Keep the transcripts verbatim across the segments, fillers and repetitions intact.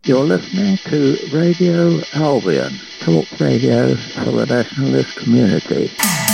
You're listening to Radio Albion, talk radio for the nationalist community.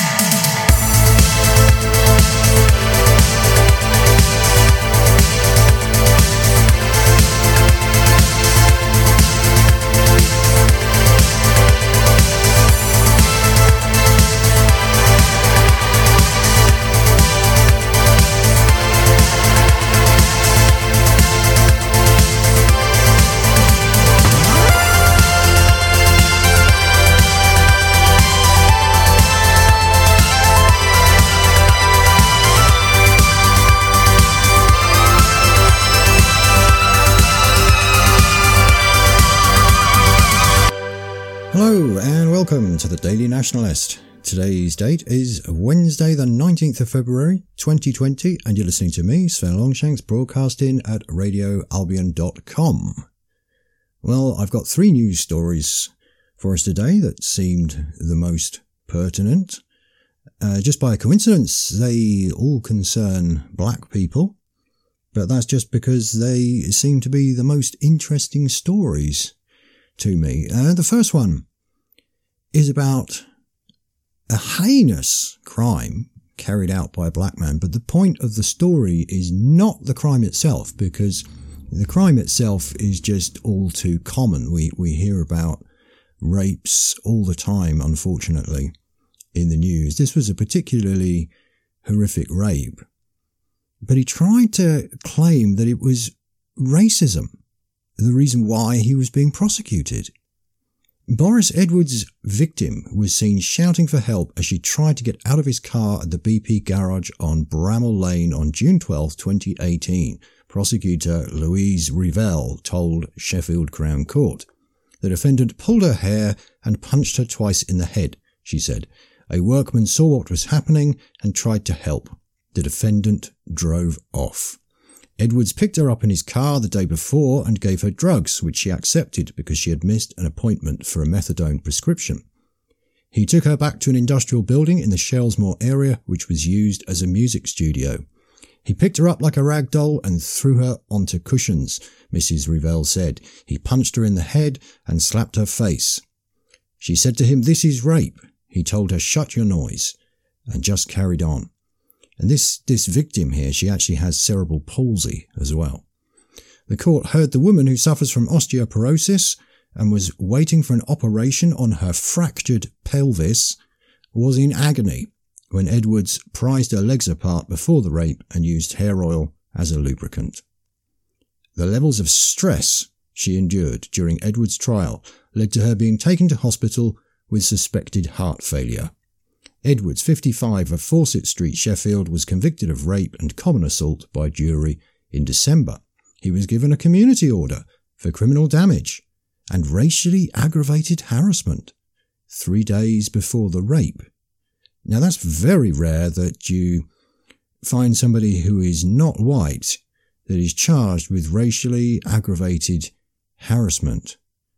Hello and welcome to the Daily Nationalist. Today's date is Wednesday the nineteenth of February twenty twenty and you're listening to me, Sven Longshanks, broadcasting at radio albion dot com. Well, I've got three news stories for us today that seemed the most pertinent. Uh, just by coincidence, they all concern black people, but that's just because they seem to be the most interesting stories to me. Uh, the first one is about a heinous crime carried out by a black man, but the point of the story is not the crime itself, because the crime itself is just all too common. We we hear about rapes all the time, unfortunately, in the news. This was a particularly horrific rape, but he tried to claim that it was racism, the reason why he was being prosecuted. Boris Edwards' victim was seen shouting for help as she tried to get out of his car at the B P garage on Bramall Lane on June twelfth, twenty eighteen. Prosecutor Louise Revell told Sheffield Crown Court. The defendant pulled her hair and punched her twice in the head, she said. A workman saw what was happening and tried to help. The defendant drove off. Edwards picked her up in his car the day before and gave her drugs, which she accepted because she had missed an appointment for a methadone prescription. He took her back to an industrial building in the Shellsmore area, which was used as a music studio. He picked her up like a rag doll and threw her onto cushions, Missus Revell said. He punched her in the head and slapped her face. She said to him, "This is rape." He told her, "Shut your noise," and just carried on. And this, this victim here, she actually has cerebral palsy as well. The court heard the woman who suffers from osteoporosis and was waiting for an operation on her fractured pelvis was in agony when Edwards prized her legs apart before the rape and used hair oil as a lubricant. The levels of stress she endured during Edwards' trial led to her being taken to hospital with suspected heart failure. Edwards, fifty-five, of Fawcett Street, Sheffield, was convicted of rape and common assault by jury in December. He was given a community order for criminal damage and racially aggravated harassment three days before the rape. Now, that's very rare that you find somebody who is not white that is charged with racially aggravated harassment.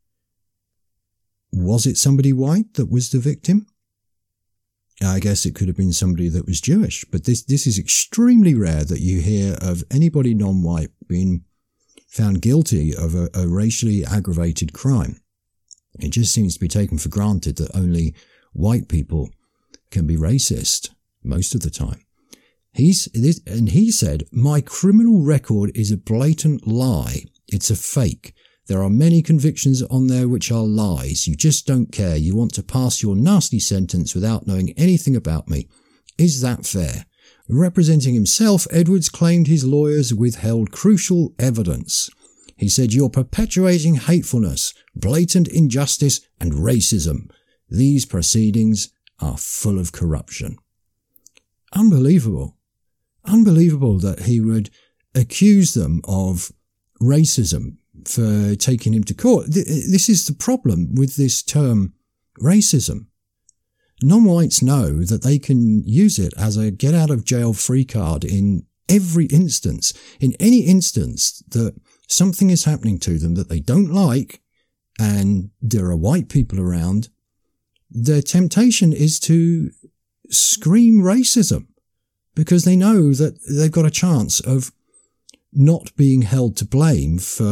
Was it somebody white that was the victim? I guess it could have been somebody that was Jewish, but this, this is extremely rare that you hear of anybody non-white being found guilty of a, a racially aggravated crime. It just seems to be taken for granted that only white people can be racist most of the time. He's, this, and he said, "My criminal record is a blatant lie. It's a fake. There are many convictions on there which are lies. You just don't care. You want to pass your nasty sentence without knowing anything about me. Is that fair?" Representing himself, Edwards claimed his lawyers withheld crucial evidence. He said, "You're perpetuating hatefulness, blatant injustice, and racism. These proceedings are full of corruption." Unbelievable. Unbelievable that he would accuse them of racism for taking him to court. This is the problem with this term racism. Non-whites know that they can use it as a get-out-of-jail-free card in every instance. In any instance that something is happening to them that they don't like and there are white people around, their temptation is to scream racism because they know that they've got a chance of not being held to blame for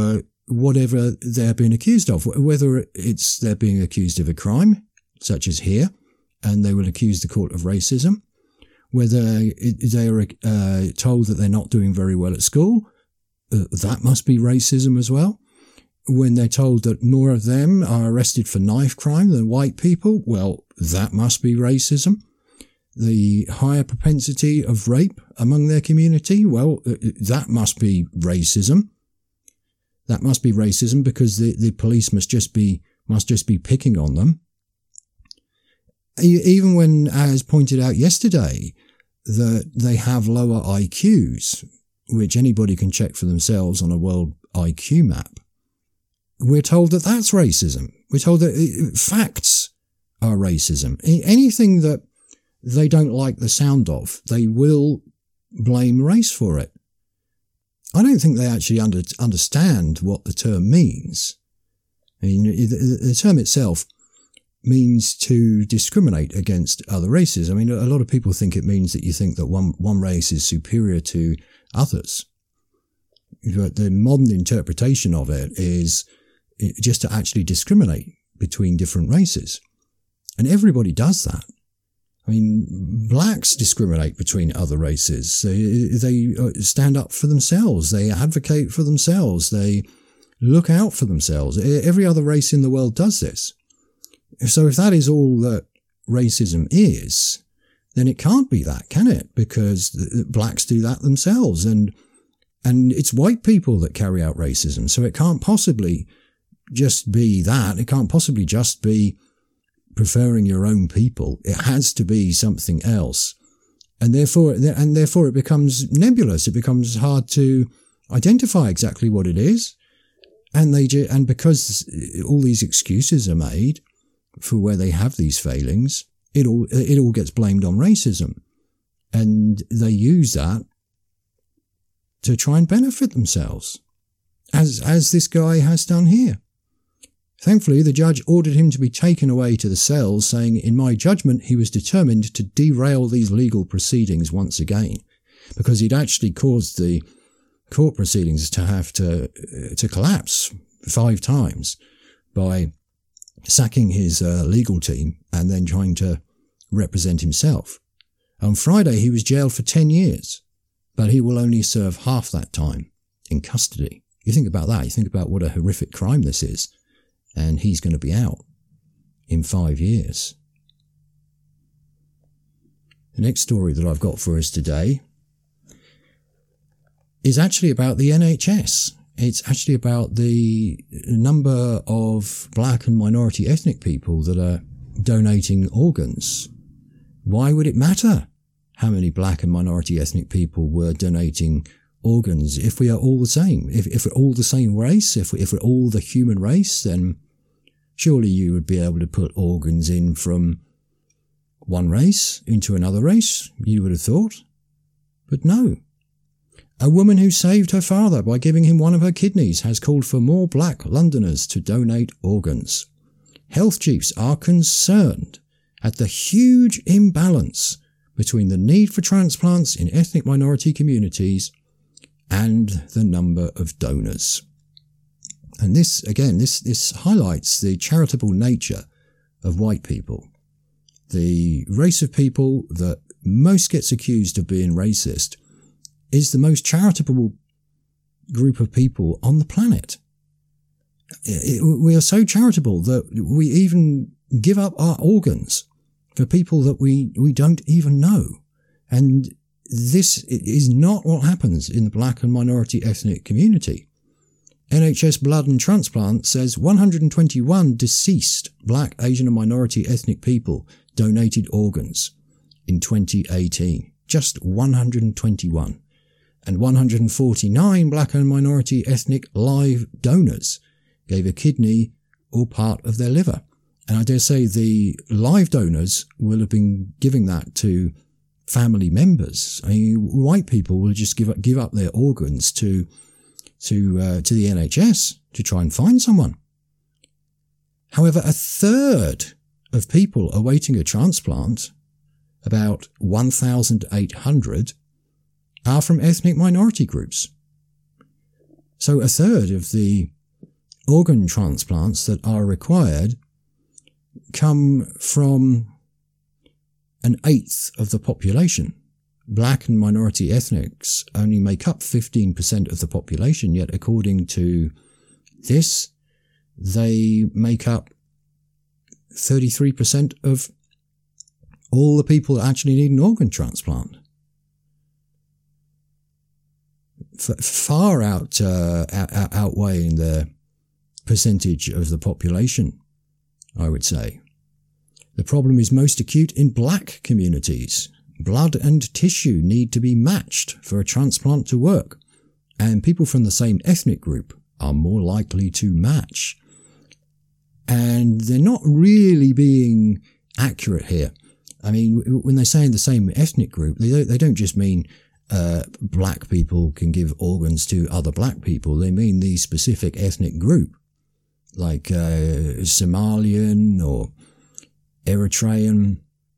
whatever they're being accused of, whether it's they're being accused of a crime, such as here, and they will accuse the court of racism, whether they are uh, told that they're not doing very well at school, uh, that must be racism as well. When they're told that more of them are arrested for knife crime than white people, well, that must be racism. The higher propensity of rape among their community, well, that must be racism. That must be racism because the, the police must just be must just be picking on them. Even when, as pointed out yesterday, that they have lower I Qs, which anybody can check for themselves on a world I Q map, we're told that that's racism. We're told that facts are racism. Anything that they don't like the sound of, they will blame race for it. I don't think they actually under, understand what the term means. I mean, the, the term itself means to discriminate against other races. I mean, a lot of people think it means that you think that one, one race is superior to others. But the modern interpretation of it is just to actually discriminate between different races. And everybody does that. I mean, blacks discriminate between other races. They, they stand up for themselves. They advocate for themselves. They look out for themselves. Every other race in the world does this. So if that is all that racism is, then it can't be that, can it? Because blacks do that themselves. And, and it's white people that carry out racism. So it can't possibly just be that. It can't possibly just be preferring your own people. It has to be something else. And therefore, and therefore it becomes nebulous. It becomes hard to identify exactly what it is. And they, and because all these excuses are made for where they have these failings, it all, it all gets blamed on racism. And they use that to try and benefit themselves, as, as this guy has done here. Thankfully, the judge ordered him to be taken away to the cells, saying, in my judgment, he was determined to derail these legal proceedings once again, because he'd actually caused the court proceedings to have to, uh, to collapse five times by sacking his uh, legal team and then trying to represent himself. On Friday, he was jailed for ten years, but he will only serve half that time in custody. You think about that. You think about what a horrific crime this is. And he's going to be out in five years. The next story that I've got for us today is actually about the N H S. It's actually about the number of black and minority ethnic people that are donating organs. Why would it matter how many black and minority ethnic people were donating organs if we are all the same? If, if we're all the same race, if, we, if we're all the human race, then surely you would be able to put organs in from one race into another race, you would have thought. But no. A woman who saved her father by giving him one of her kidneys has called for more black Londoners to donate organs. Health chiefs are concerned at the huge imbalance between the need for transplants in ethnic minority communities and the number of donors. And this, again, this, this highlights the charitable nature of white people. The race of people that most gets accused of being racist is the most charitable group of people on the planet. It, it, we are so charitable that we even give up our organs for people that we, we don't even know. And this is not what happens in the black and minority ethnic community. N H S Blood and Transplant says one hundred twenty-one deceased black, Asian and minority ethnic people donated organs in twenty eighteen. Just one hundred twenty-one. And one hundred forty-nine black and minority ethnic live donors gave a kidney or part of their liver. And I dare say the live donors will have been giving that to family members. I mean, white people will just give up, give up their organs to to uh, to the N H S to try and find someone. However, a third of people awaiting a transplant, about one thousand eight hundred, are from ethnic minority groups. So a third of the organ transplants that are required come from an eighth of the population. Black and minority ethnics only make up fifteen percent of the population, yet according to this, they make up thirty-three percent of all the people that actually need an organ transplant. F- far out, uh, out, outweighing the percentage of the population, I would say. The problem is most acute in black communities. Blood and tissue need to be matched for a transplant to work, and people from the same ethnic group are more likely to match. And they're not really being accurate here. I mean, when they say in the same ethnic group, they don't, they don't just mean uh, black people can give organs to other black people. They mean the specific ethnic group, like uh, Somalian or Eritrean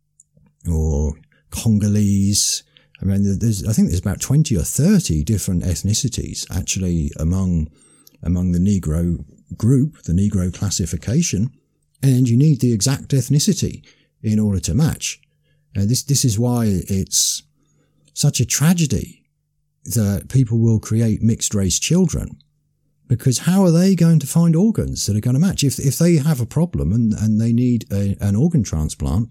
or Congolese. I mean, there's, I think there's about twenty or thirty different ethnicities actually among among the Negro group, the Negro classification, and you need the exact ethnicity in order to match. And this this is why it's such a tragedy that people will create mixed race children, because how are they going to find organs that are going to match? If if they have a problem and, and they need a, an organ transplant,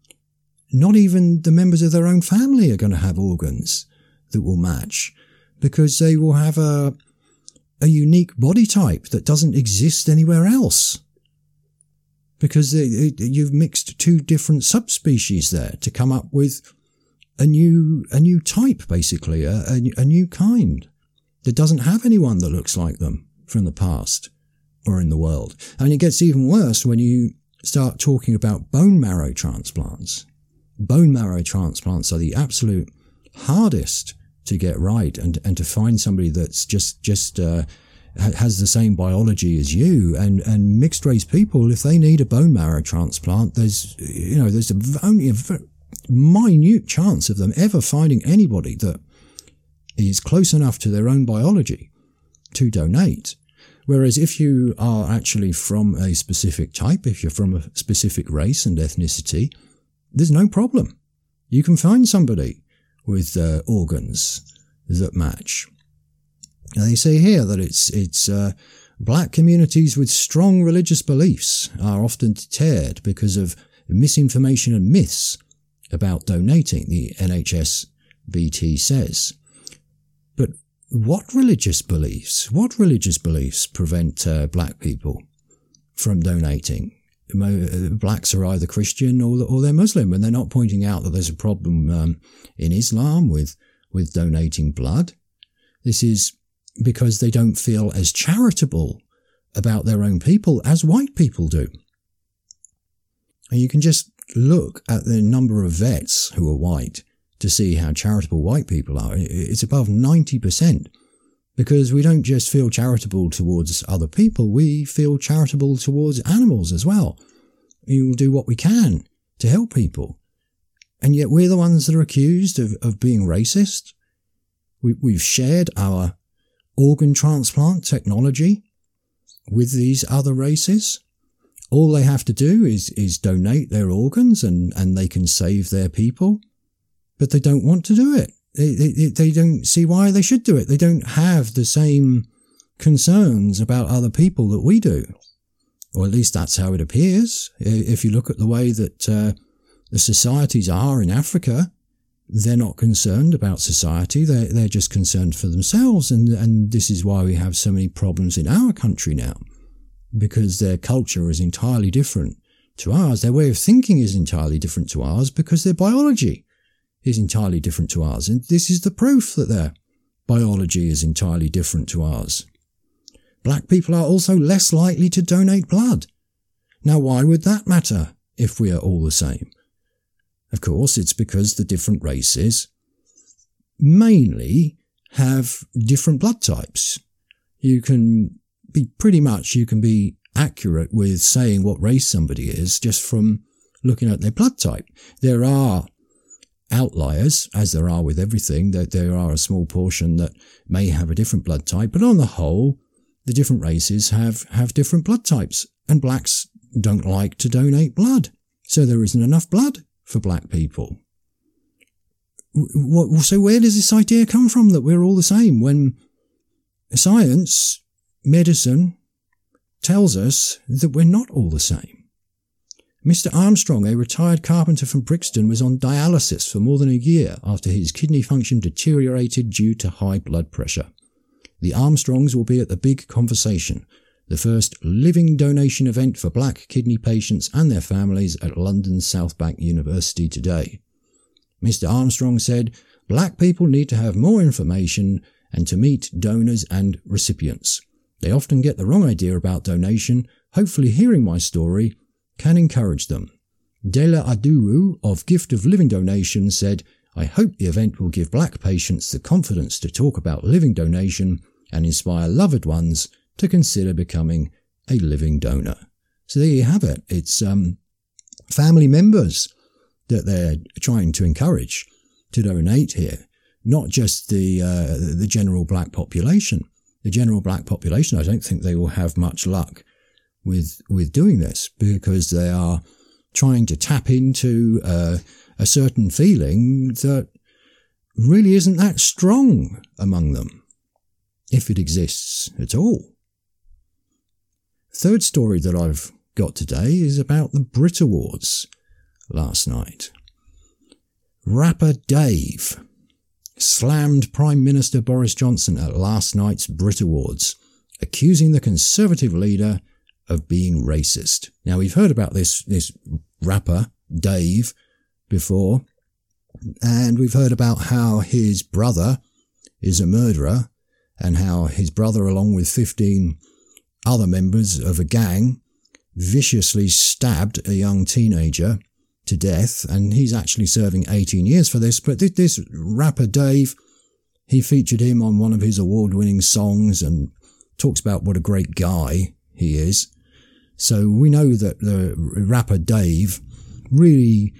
not even the members of their own family are going to have organs that will match, because they will have a a unique body type that doesn't exist anywhere else. Because they, you've mixed two different subspecies there to come up with a new a new type, basically, a, a, a new kind that doesn't have anyone that looks like them from the past or in the world. And it gets even worse when you start talking about bone marrow transplants. Bone marrow transplants are the absolute hardest to get right, and, and to find somebody that's just, just, uh, has the same biology as you. And, and mixed race people, if they need a bone marrow transplant, there's, you know, there's only a very minute chance of them ever finding anybody that is close enough to their own biology to donate. Whereas if you are actually from a specific type, if you're from a specific race and ethnicity, there's no problem. You can find somebody with uh, organs that match. Now they say here that it's it's uh, black communities with strong religious beliefs are often deterred because of misinformation and myths about donating, the N H S B T says. But what religious beliefs? What religious beliefs prevent uh, black people from donating? Blacks are either Christian or, or they're Muslim, and they're not pointing out that there's a problem um, in Islam with, with donating blood. This is because they don't feel as charitable about their own people as white people do. And you can just look at the number of vets who are white to see how charitable white people are. It's above ninety percent. Because we don't just feel charitable towards other people, we feel charitable towards animals as well. We will do what we can to help people. And yet we're the ones that are accused of, of being racist. We, we've shared our organ transplant technology with these other races. All they have to do is, is donate their organs and, and they can save their people. But they don't want to do it. They, they, they don't see why they should do it. They don't have the same concerns about other people that we do. Or at least that's how it appears. If you look at the way that uh, the societies are in Africa, they're not concerned about society. They're, they're just concerned for themselves. And, and this is why we have so many problems in our country now. Because their culture is entirely different to ours. Their way of thinking is entirely different to ours because their biology is entirely different to ours. And this is the proof that their biology is entirely different to ours. Black people are also less likely to donate blood. Now, why would that matter if we are all the same? Of course, it's because the different races mainly have different blood types. You can be pretty much, you can be accurate with saying what race somebody is just from looking at their blood type. There are outliers, as there are with everything, that there are a small portion that may have a different blood type, but on the whole, the different races have, have different blood types, and blacks don't like to donate blood. So there isn't enough blood for black people. What, so where does this idea come from that we're all the same when science, medicine, tells us that we're not all the same? Mister Armstrong, a retired carpenter from Brixton, was on dialysis for more than a year after his kidney function deteriorated due to high blood pressure. The Armstrongs will be at the Big Conversation, the first living donation event for black kidney patients and their families at London's South Bank University today. Mister Armstrong said, "Black people need to have more information and to meet donors and recipients. They often get the wrong idea about donation. Hopefully hearing my story can encourage them." Dela Aduwu of Gift of Living Donation said, "I hope the event will give black patients the confidence to talk about living donation and inspire loved ones to consider becoming a living donor." So there you have it. It's um, family members that they're trying to encourage to donate here, not just the uh, the general black population. The general black population, I don't think they will have much luck with with doing this, because they are trying to tap into uh, a certain feeling that really isn't that strong among them, if it exists at all. Third story that I've got today is about the Brit Awards last night. Rapper Dave slammed Prime Minister Boris Johnson at last night's Brit Awards, accusing the Conservative leader of being racist. Now, we've heard about this, this rapper, Dave, before, and we've heard about how his brother is a murderer, and how his brother, along with fifteen other members of a gang, viciously stabbed a young teenager to death, and he's actually serving eighteen years for this. But this, this rapper Dave, he featured him on one of his award-winning songs and talks about what a great guy he is. So we know that the rapper Dave really,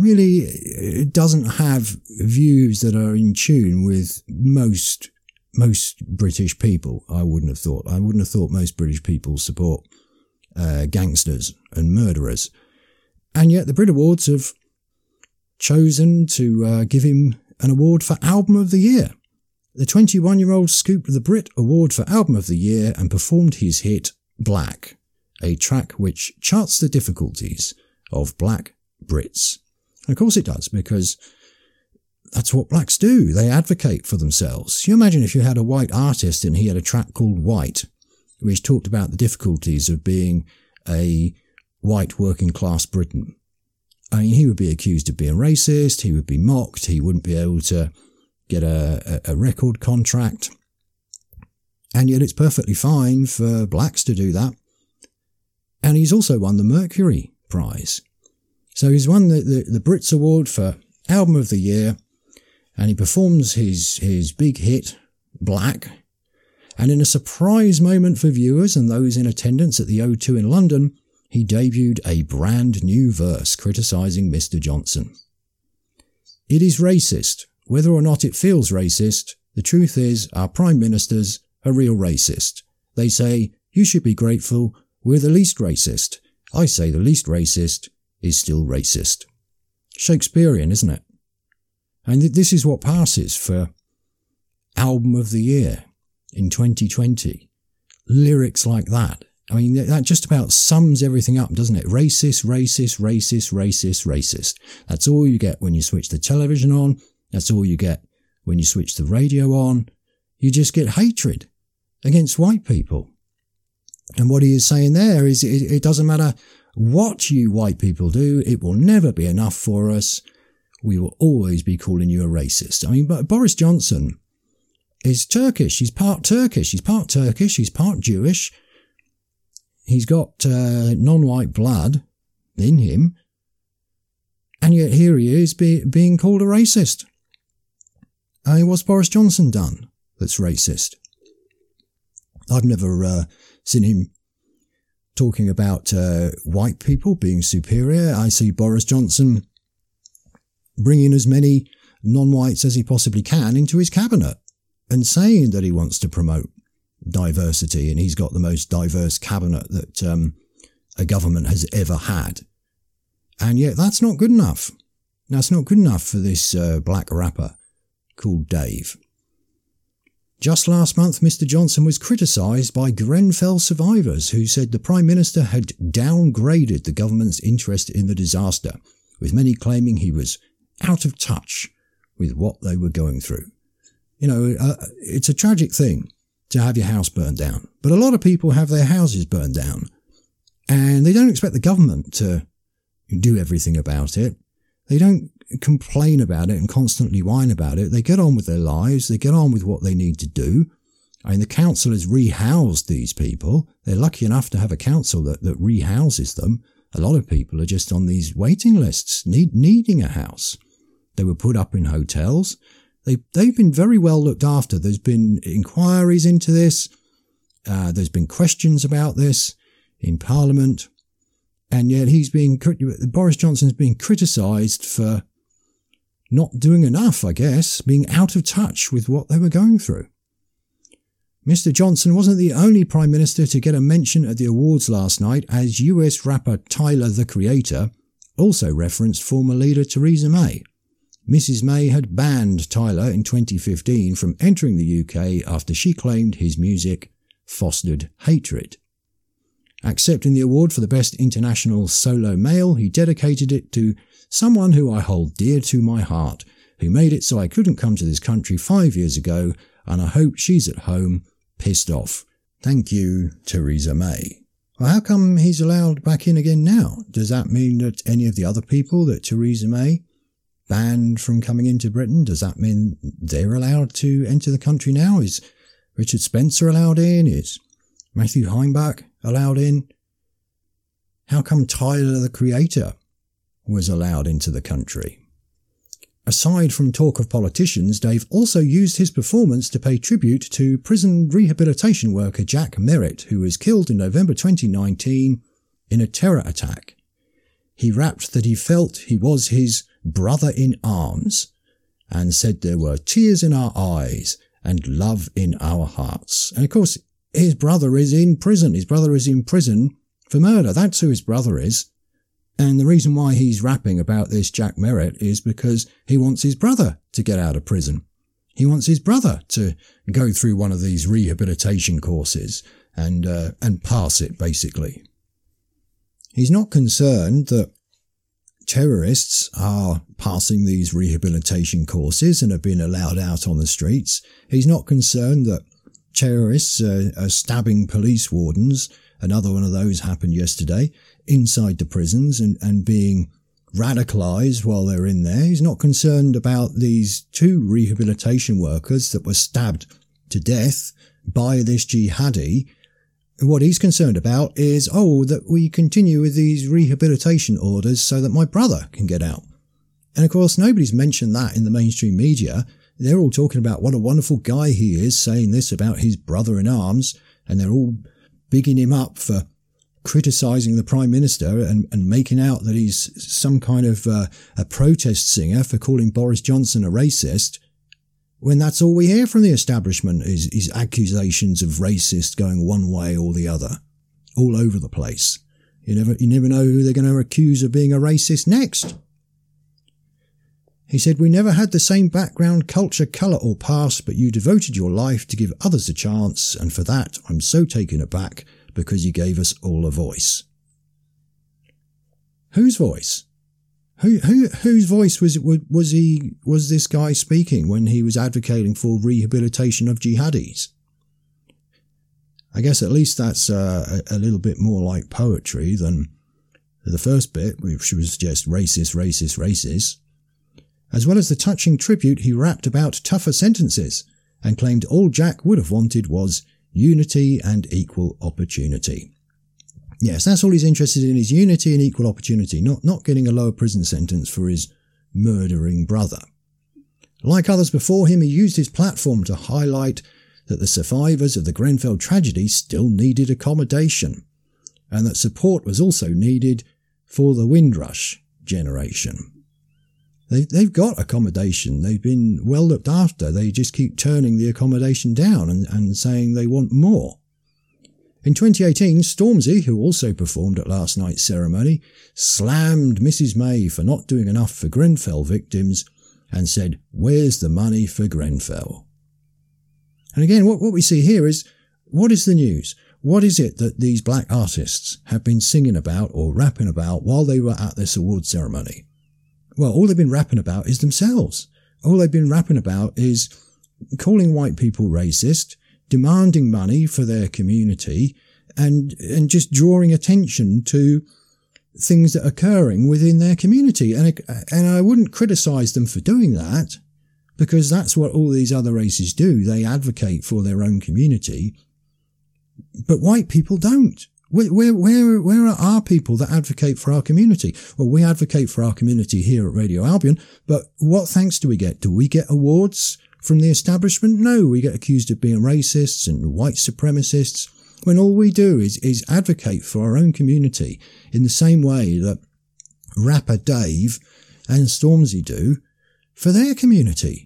really doesn't have views that are in tune with most most British people. I wouldn't have thought. I wouldn't have thought most British people support uh, gangsters and murderers. And yet the Brit Awards have chosen to uh, give him an award for Album of the Year. The twenty-one-year-old scooped the Brit Award for Album of the Year and performed his hit Black, a track which charts the difficulties of black Brits. And of course it does, because that's what blacks do. They advocate for themselves. You imagine if you had a white artist and he had a track called White, which talked about the difficulties of being a white working class Briton. I mean, he would be accused of being racist, he would be mocked, he wouldn't be able to get a, a, a record contract. And yet it's perfectly fine for blacks to do that. And he's also won the Mercury Prize. So he's won the, the, the Brits Award for Album of the Year, and he performs his, his big hit, Black. And in a surprise moment for viewers and those in attendance at the O two in London, he debuted a brand new verse criticising Mister Johnson. "It is racist. Whether or not it feels racist, the truth is our Prime Minister's a real racist. They say, you should be grateful, we're the least racist. I say the least racist is still racist." Shakespearean, isn't it? And this is what passes for Album of the Year in twenty twenty. Lyrics like that. I mean, that just about sums everything up, doesn't it? Racist, racist, racist, racist, racist. That's all you get when you switch the television on. That's all you get when you switch the radio on. You just get hatred against white people. And what he is saying there is it, it doesn't matter what you white people do, it will never be enough for us. We will always be calling you a racist. I mean, but Boris Johnson is Turkish. He's part Turkish. He's part Turkish. He's part Jewish. He's got uh, non-white blood in him. And yet here he is be, being called a racist. I mean, what's Boris Johnson done that's racist? I've never uh, seen him talking about uh, white people being superior. I see Boris Johnson bringing as many non-whites as he possibly can into his cabinet and saying that he wants to promote diversity, and he's got the most diverse cabinet that um, a government has ever had. And yet that's not good enough. That's not good enough for this uh, black rapper called Dave. Just last month, Mister Johnson was criticised by Grenfell survivors who said the Prime Minister had downgraded the government's interest in the disaster, with many claiming he was out of touch with what they were going through. You know, uh, it's a tragic thing to have your house burned down, but a lot of people have their houses burned down, and they don't expect the government to do everything about it. They don't complain about it and constantly whine about it. They get on with their lives. They get on with what they need to do. I mean, the council has rehoused these people. They're lucky enough to have a council that, that rehouses them. A lot of people are just on these waiting lists, need, needing a house. They were put up in hotels. They, they've been very well looked after. There's been inquiries into this. Uh, there's been questions about this in Parliament. And yet he's being, Boris Johnson's being criticised for not doing enough, I guess, being out of touch with what they were going through. Mister Johnson wasn't the only Prime Minister to get a mention at the awards last night, as U S rapper Tyler, the Creator, also referenced former leader Theresa May. Missus May had banned Tyler in twenty fifteen from entering the U K after she claimed his music fostered hatred. Accepting the award for the Best International Solo Male, he dedicated it to someone who I hold dear to my heart, who made it so I couldn't come to this country five years ago, and I hope she's at home, pissed off. Thank you, Theresa May. Well, how come he's allowed back in again now? Does that mean that any of the other people that Theresa May banned from coming into Britain, does that mean they're allowed to enter the country now? Is Richard Spencer allowed in? Is Matthew Heimbach allowed in? How come Tyler, the Creator, was allowed into the country? Aside from talk of politicians, Dave also used his performance to pay tribute to prison rehabilitation worker Jack Merritt, who was killed in November twenty nineteen in a terror attack. He rapped that he felt he was his brother in arms and said there were tears in our eyes and love in our hearts. And of course, his brother is in prison. His brother is in prison for murder. That's who his brother is. And the reason why he's rapping about this Jack Merritt is because he wants his brother to get out of prison. He wants his brother to go through one of these rehabilitation courses and uh, and pass it, basically. He's not concerned that terrorists are passing these rehabilitation courses and have been allowed out on the streets. He's not concerned that terrorists uh, are stabbing police wardens. Another one of those happened yesterday inside the prisons and, and being radicalised while they're in there. He's not concerned about these two rehabilitation workers that were stabbed to death by this jihadi. What he's concerned about is, oh, that we continue with these rehabilitation orders so that my brother can get out. And of course, nobody's mentioned that in the mainstream media. They're all talking about what a wonderful guy he is, saying this about his brother in arms, and they're all bigging him up for criticising the Prime Minister and, and making out that he's some kind of uh, a protest singer for calling Boris Johnson a racist, when that's all we hear from the establishment is, is accusations of racist going one way or the other, all over the place. You never, you never know who they're going to accuse of being a racist next. He said, "We never had the same background, culture, colour or past, but you devoted your life to give others a chance, and for that I'm so taken aback, because you gave us all a voice." Whose voice? Who, who, whose voice was, was he, was this guy speaking when he was advocating for rehabilitation of jihadis? I guess at least that's uh, a, a little bit more like poetry than the first bit, which was just racist, racist, racist. As well as the touching tribute, he rapped about tougher sentences and claimed all Jack would have wanted was unity and equal opportunity. Yes, that's all he's interested in, is unity and equal opportunity, not, not getting a lower prison sentence for his murdering brother. Like others before him, he used his platform to highlight that the survivors of the Grenfell tragedy still needed accommodation, and that support was also needed for the Windrush generation. They, they've got accommodation. They've been well looked after. They just keep turning the accommodation down and, and saying they want more. In twenty eighteen, Stormzy, who also performed at last night's ceremony, slammed Missus May for not doing enough for Grenfell victims and said, "Where's the money for Grenfell?" And again, what, what we see here is, what is the news? What is it that these black artists have been singing about or rapping about while they were at this award ceremony? Well, all they've been rapping about is themselves. All they've been rapping about is calling white people racist, demanding money for their community, and and just drawing attention to things that are occurring within their community. And, and I wouldn't criticize them for doing that, because that's what all these other races do. They advocate for their own community. But white people don't. Where, where, where, where are our people that advocate for our community? Well, we advocate for our community here at Radio Albion, but what thanks do we get? Do we get awards from the establishment? No, we get accused of being racists and white supremacists, when all we do is, is advocate for our own community in the same way that rapper Dave and Stormzy do for their community.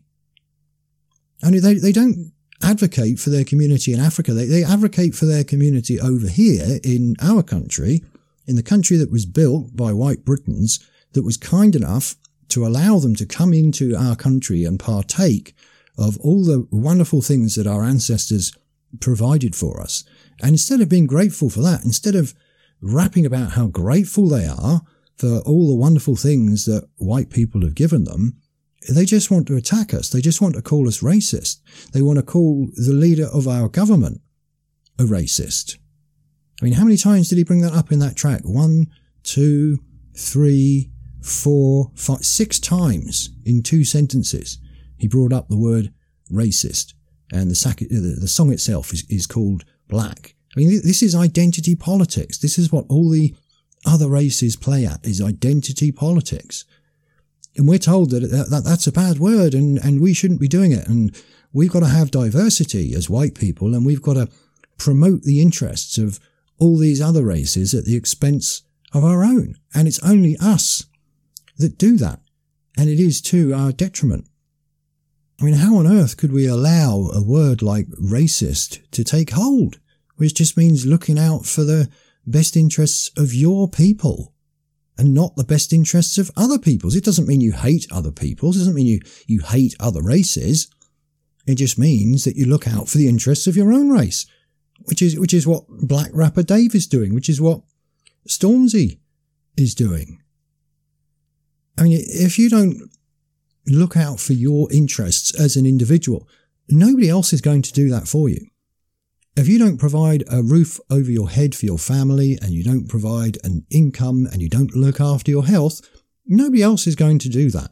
Only they, they don't advocate for their community in Africa. They, they advocate for their community over here in our country, in the country that was built by white Britons, that was kind enough to allow them to come into our country and partake of all the wonderful things that our ancestors provided for us. And instead of being grateful for that, instead of rapping about how grateful they are for all the wonderful things that white people have given them, they just want to attack us. They just want to call us racist. They want to call the leader of our government a racist. I mean, how many times did he bring that up in that track? One, two, three, four, five, six times in two sentences. He brought up the word racist, and the, sac- the song itself is, is called Black. I mean, this is identity politics. This is what all the other races play at, is identity politics. And we're told that, that that's a bad word and, and we shouldn't be doing it. And we've got to have diversity as white people, and we've got to promote the interests of all these other races at the expense of our own. And it's only us that do that. And it is to our detriment. I mean, how on earth could we allow a word like racist to take hold, which just means looking out for the best interests of your people and not the best interests of other people's? It doesn't mean you hate other people's. It doesn't mean you, you hate other races. It just means that you look out for the interests of your own race, which is, which is what black rapper Dave is doing, which is what Stormzy is doing. I mean, if you don't look out for your interests as an individual, nobody else is going to do that for you. If you don't provide a roof over your head for your family, and you don't provide an income, and you don't look after your health, nobody else is going to do that.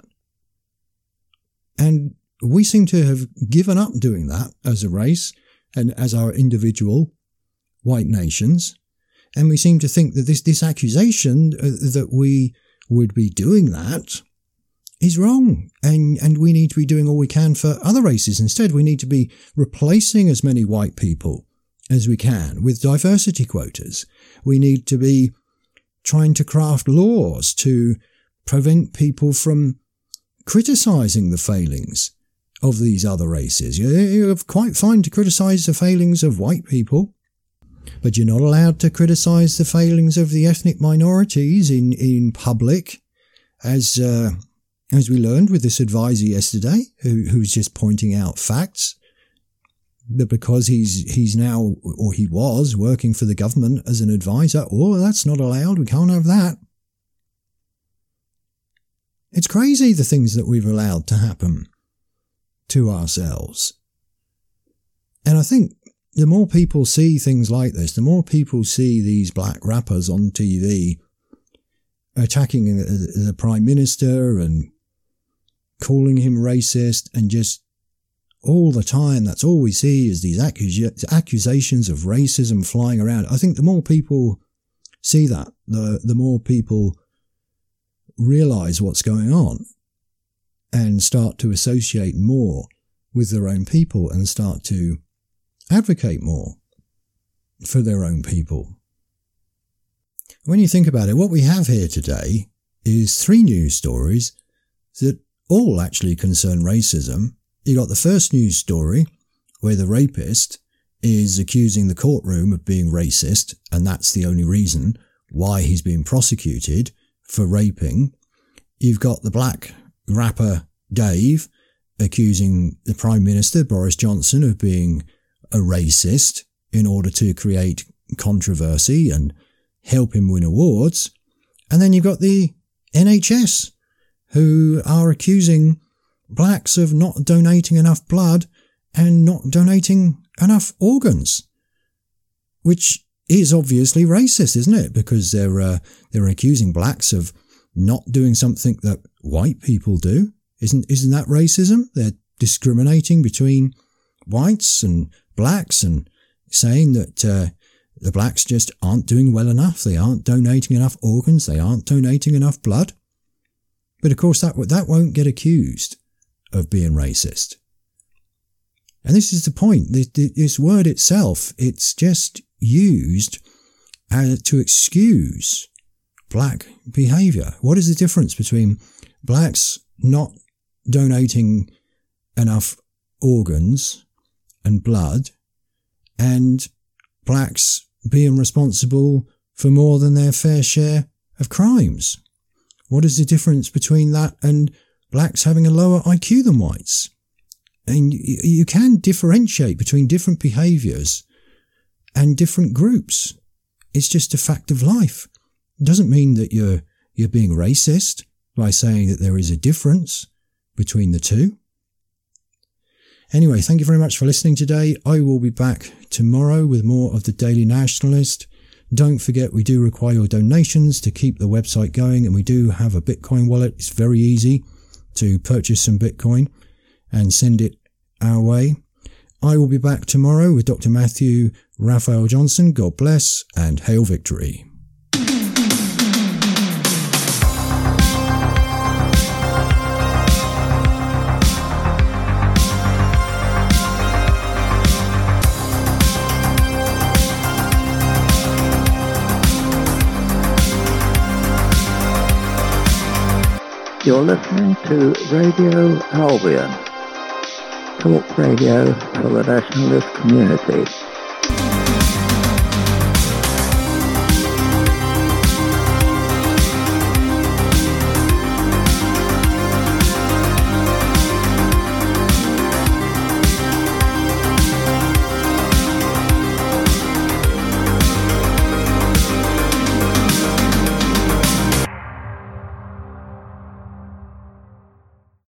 And we seem to have given up doing that as a race and as our individual white nations. And we seem to think that this, this accusation that we would be doing that is wrong, and, and we need to be doing all we can for other races. Instead, we need to be replacing as many white people as we can with diversity quotas. We need to be trying to craft laws to prevent people from criticising the failings of these other races. You're quite fine to criticise the failings of white people, but you're not allowed to criticise the failings of the ethnic minorities in, in public, as uh, as we learned with this advisor yesterday, who, who's just pointing out facts, that because he's he's now, or he was, working for the government as an advisor, oh, that's not allowed, we can't have that. It's crazy, the things that we've allowed to happen to ourselves. And I think the more people see things like this, the more people see these black rappers on T V attacking the, the Prime Minister and calling him racist, and just all the time, that's all we see is these accus- accusations of racism flying around. I think the more people see that, the, the more people realise what's going on and start to associate more with their own people and start to advocate more for their own people. When you think about it, what we have here today is three news stories that all actually concern racism. You got the first news story where the rapist is accusing the courtroom of being racist, and that's the only reason why he's being prosecuted for raping. You've got the black rapper Dave accusing the Prime Minister, Boris Johnson, of being a racist in order to create controversy and help him win awards. And then you've got the N H S, who are accusing blacks of not donating enough blood and not donating enough organs, which is obviously racist, isn't it? Because they're uh, they're accusing blacks of not doing something that white people do. Isn't isn't that racism? They're discriminating between whites and blacks and saying that uh, the blacks just aren't doing well enough. They aren't donating enough organs. They aren't donating enough blood. But of course, that that won't get accused of being racist. And this is the point. This, this word itself, it's just used uh, to excuse black behaviour. What is the difference between blacks not donating enough organs and blood and blacks being responsible for more than their fair share of crimes? What is the difference between that and blacks having a lower I Q than whites? And you, you can differentiate between different behaviours and different groups. It's just a fact of life. It doesn't mean that you're you're being racist by saying that there is a difference between the two. Anyway, thank you very much for listening today. I will be back tomorrow with more of the Daily Nationalist. Don't forget, we do require your donations to keep the website going, and we do have a Bitcoin wallet. It's very easy to purchase some Bitcoin and send it our way. I will be back tomorrow with Doctor Matthew Raphael Johnson. God bless and hail victory. You're listening to Radio Albion, talk radio for the nationalist community.